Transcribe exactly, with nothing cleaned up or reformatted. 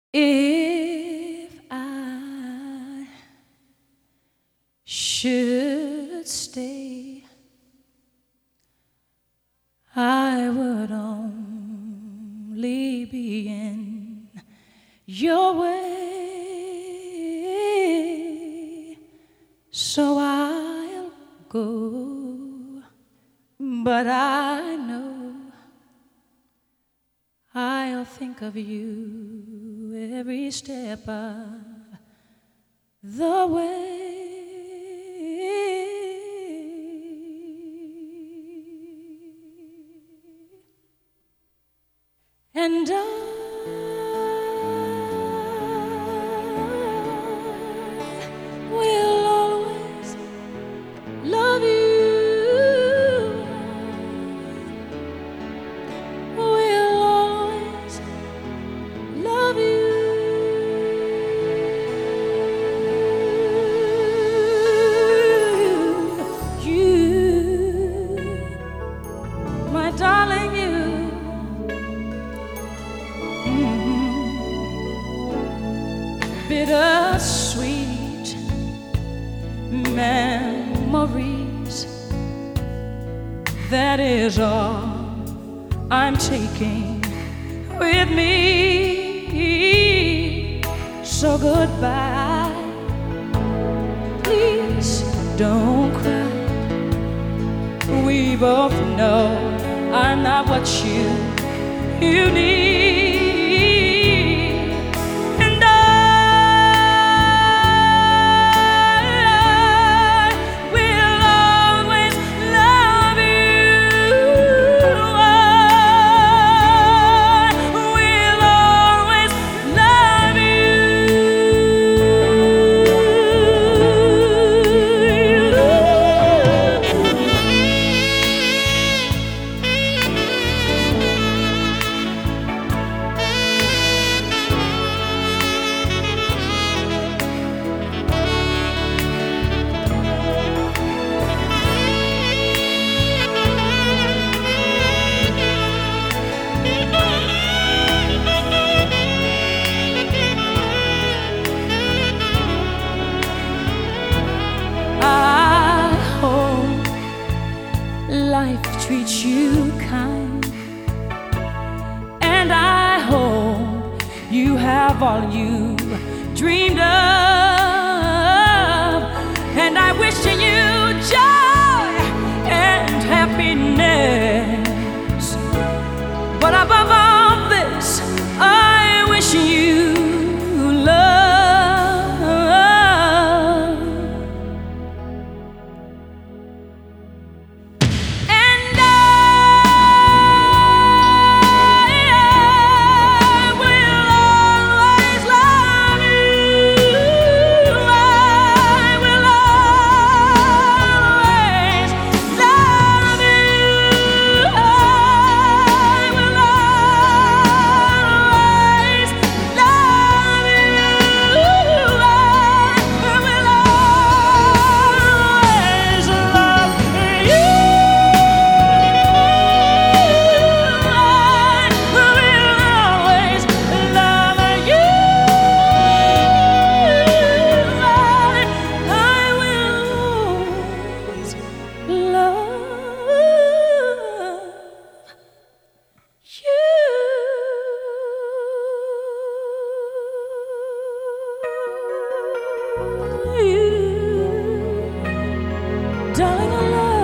If I should stay, I would only be in your way, so I'll go, but I know I'll think of you every step of the way. And I will always love you. Will always love you. You, my darling, you. Bittersweet memories, that is all I'm taking with me. So goodbye, please don't cry. We both know I'm not what you, you need. Life treats you kind, and I hope you have all you dreamed of, and I wish you joy and happiness. But above all this, I wish you love. Darling, I love